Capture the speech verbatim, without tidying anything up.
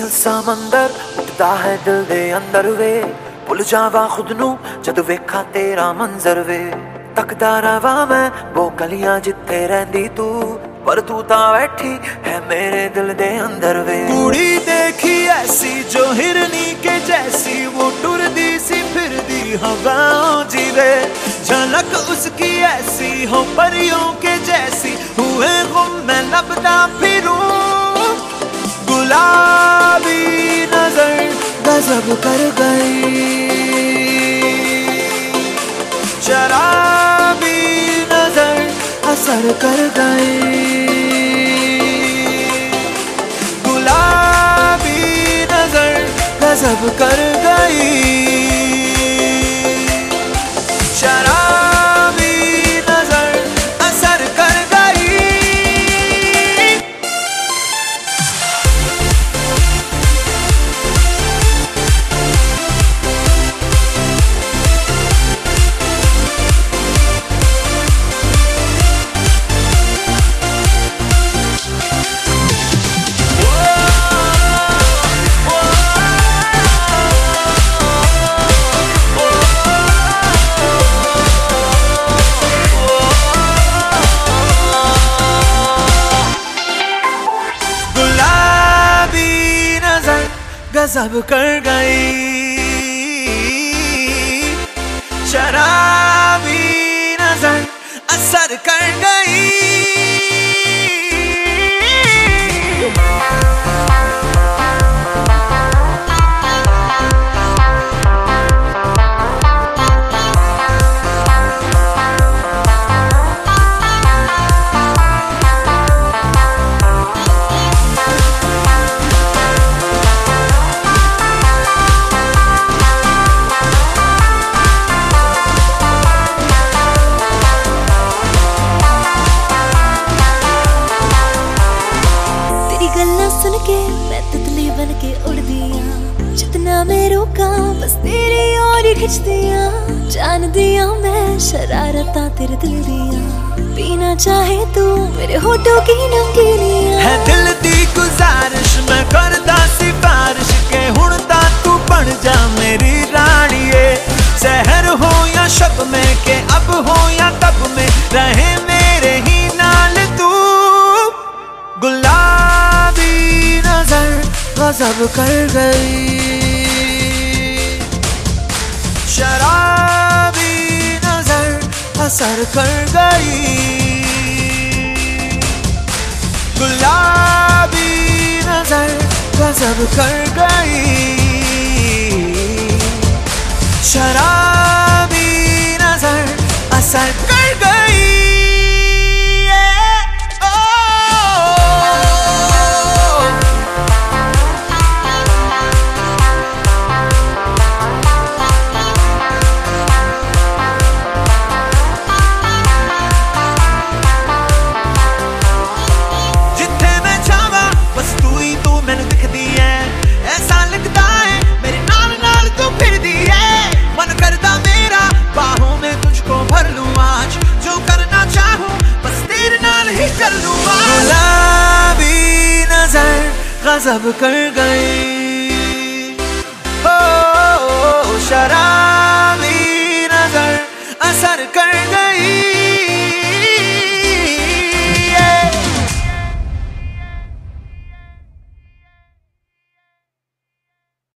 ਝੀਲ ਸਮੰਦਰ ਉੱਠਦਾ ਹੈ ਦਿਲ ਦੇ ਅੰਦਰ ਵੇ ਭੁੱਲ ਜਾਵਾਂ ਖੁਦ ਨੂੰ ਜਦ ਵੇਖਾਂ ਤੇਰਾ ਮੰਜ਼ਰ ਵੇ ਤੱਕਦਾ ਰਵਾਂ ਮੈਂ ਉਹ ਗਲੀਆਂ ਜਿੱਥੇ ਰਹਿੰਦੀ ਤੂੰ पर तू ता बैठी है मेरे दिल दे अंदर वे कुड़ी देखी ऐसी जो हिरनी के जैसी वो टुरदी सी फिरदी हवाओं जीवे झलक उसकी ऐसी हो परियों के जैसी हुए गुम मैं लबदा फिरूं गुलाबी नजर गजब कर गई शराबी नजर असर कर गई गुलाबी नजर गजब कर गई शराबी नजर असर कर गई गजब कर गई शराबी नजर असर कर गई सुन के मैं तितली बन के उड़दी आ जितना मैं रोका बस तेरी ओर खिंच दिया जान दिया मैं शरारता तेरे दिल दिया पीना चाहे तू मेरे होठों की नमकीनियां है दिल दी गुजारिश मैं करदा सिफारिश के हुण ता तू बन जा मेरी राणीए शहर हो या शब में के अब हो या तब में रहे मेरे ही नाल तू गुलाबी नजर गजब कर गई शराबी नजर असर कर गई गुलाबी नजर गजब कर गई शराबी नजर असर कर गई गुलाबी नजर गजब कर गई।